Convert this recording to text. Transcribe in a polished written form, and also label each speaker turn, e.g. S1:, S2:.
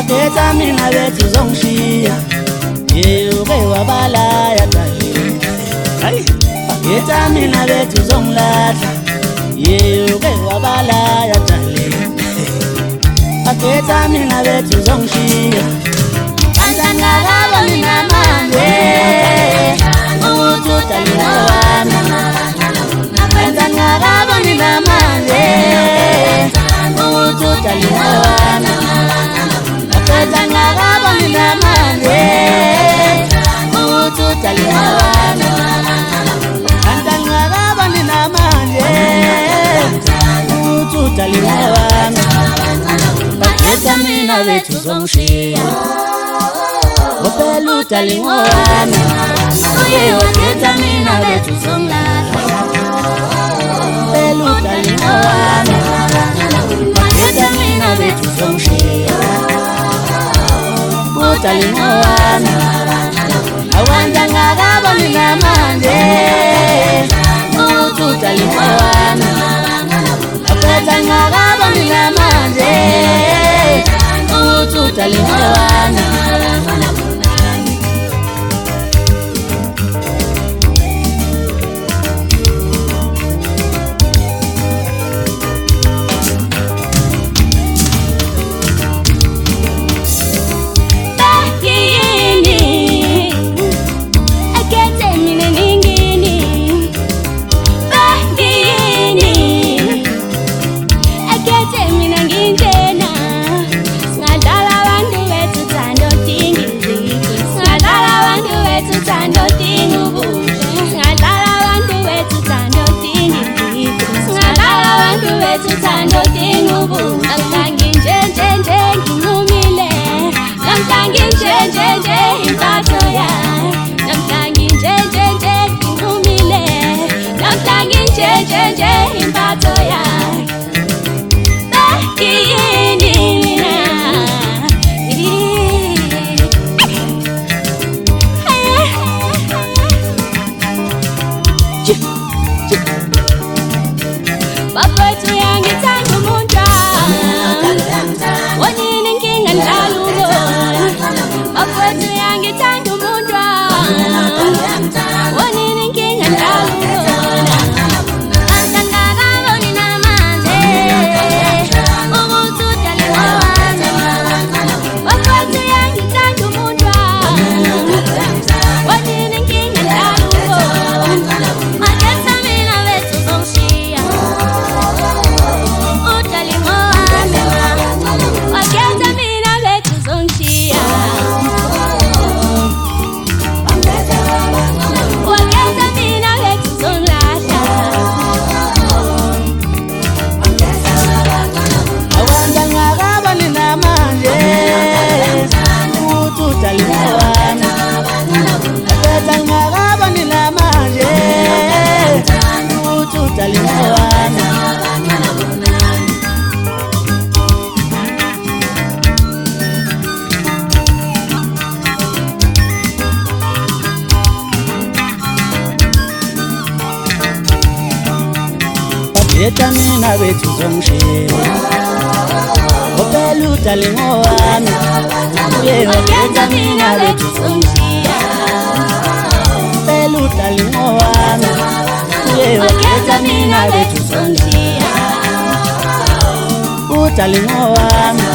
S1: wakhetha mina bethu zongishiya uke wabalaya darling wakhetha mina bethu zongilahla uke wabalaya darling wakhetha mina bethu zongishiya Kantangakaba mina manje Ututhalina wami Kantangakaba mina manje Ututhalina wami Kantangakaba mina manje Ututhalina wami Kantangakaba mina manje Ututhalina wami Wakhetha mina bethu zongishiya Opelu talingo wami Uye wakhetha mina bethu zongilahla Opelu talingo wami Wakhetha mina bethu zongishiya Utalingo wami Awandangakaba mina manje Ututalingo wami Wakhetha mina manje Ututalingo wami Wakhetha mina bethu zongishiya Opelu talingo wami Uye wakhetha mina bethu zongishiya Opelu talingo wami Uye wakhetha mina bethu zongishiya Utalingo wami